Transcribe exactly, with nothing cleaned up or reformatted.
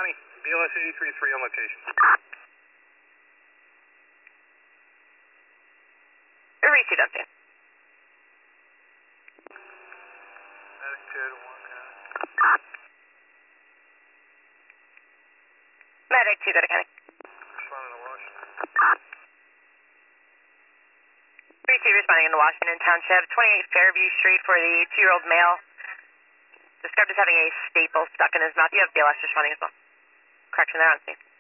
County, B L S eighty-three three on location. Received update. Medic two to one County. Medic two, go to County. Responding to Washington. Receive responding into Washington Township, twenty-eight Fairview Street for the two-year-old male. Described as having a staple stuck in his mouth. You have B L S responding as well. Correction there on scene.